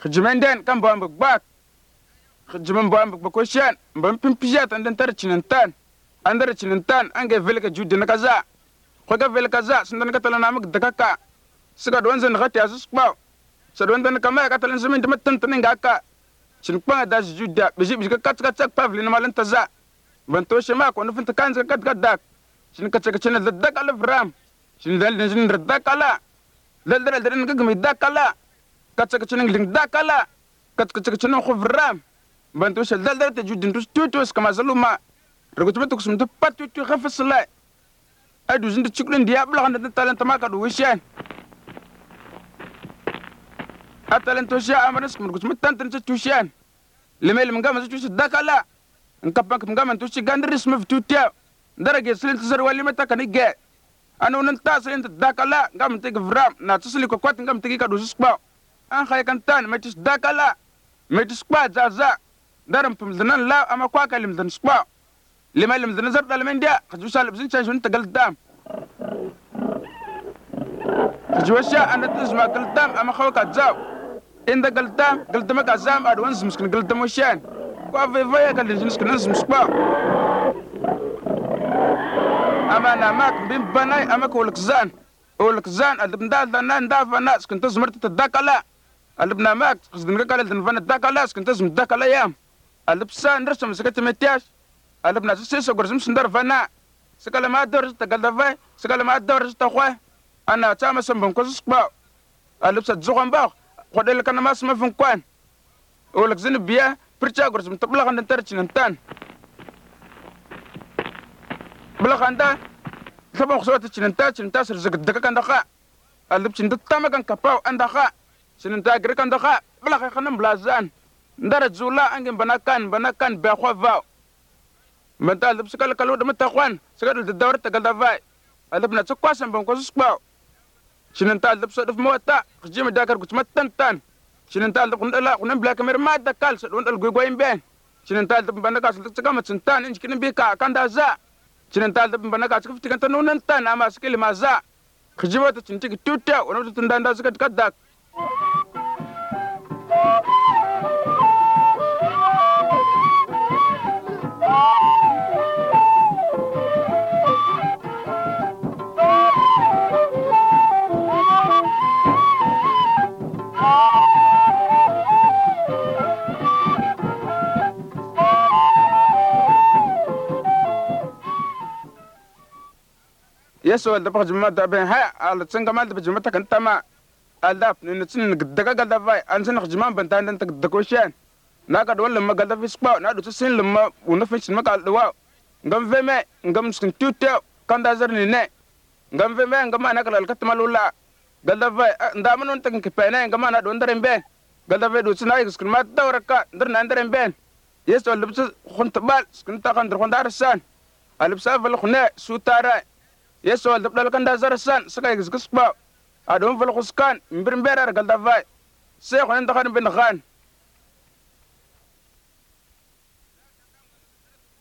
khjimenden kan bo mbak khjimen bo mbak ko shan mbam pimpijat andan tar chinantan andar chinantan ange velka judina kaza ko ga velka za sundan ka talana mak dakaka siga don zan khati asus ba sadon dan kama ka talan zumin dimatan tanin gaka chin pa da judda biji ka kat pavlin malan taza banto shema ko nufin ta kan kat dak chin ka chin da dak al fram chin dal chin dak ala dal dal ka gmi dak ala kat chin ling dak ala kat chin khu fram bantu shal dal ta judin tutus kama zaluma rugut betuk sum tu patu tu khafsla adu zindu chiklin dia bla kan talan tamaka du wishan atalan to sha amanas kum rugut metan tan tushan lemel mngama tu dakala nkapak mngama tu gandris maftutia darage silin tsar wali meta kanige anu nan ta silin dakala ngam te gvram na tsili ko kwat ngam te ka du spa an khay kan tan metis dakala metis spa zaza daram pum danan la ama kwa kalim dan spa lima lim dan zar dal men dia khaju salib zin chan shun tagal dam khaju washa an tazma kal dam ama khawka zaw inda gal dam ka zam adwan zmiskin gal dam washan kwa vevaya kal zmiskin zmispa ama na mak bim banai ama ko lakzan adab dal dan da fana skin tazmart tadakala alibna mak khzdin ka kal dan fana dakala skin tazm dakala yam alibsan rasam sakat metiash alibna sese gorzum sundar fana sakala ma dor ta galdava sakala ma dor ta khwa ana tama sambam ko sba alibsa zogon ba khodel kan ma sma fun kwan olak zin biya pircha gorzum tabla kan tar chinan bla khanda sabon khosota chinan ta sir zag daga kan dakha alib chin tama kan kapaw andakha chinan ta gre kan dakha bla khanam blazan ndara zula angin banakan ba khwa va manta alib sakal kalu da matakwan sakal da dawar ta galdava alib na tsakwasan ban ko sba chinan ta alib sadaf mota khjim dakar gutmat tan chinan ta alib kundala kunan black mer ma dakal sadon al gogoyin ben chinan ta alib banaka tsaka matsin tan inji kin bi ka kan da za chinan ta alib banaka tsaka fitikan tan nunan tan ama sakil ma za khjima ta cinti tuta wannan tun dan da suka kaddak yeso da pa juma da ben ha al tsinga mal da juma ta kan tama aldap ni tsin daga galda vai an sin juma ban tan ta da ko shan na ka dole ma galda fispa na du sin lumma una fin sin maka alwa ngam veme ngam sin tutte kan da zarni ne ngam veme ngam ana kala alkat malula galda vai nda manon ta kan kipene ngam ana don daren ben galda vai du sin ay skin ma dawraka ndar na daren ben yeso lubs khont bal skin ta kan dar khondar san alibsa val khuna sutara yeso al dabdal kan da zarasan saka yigis ba adon fal khuskan mbir mberar gal da vai se khonen da khan bin khan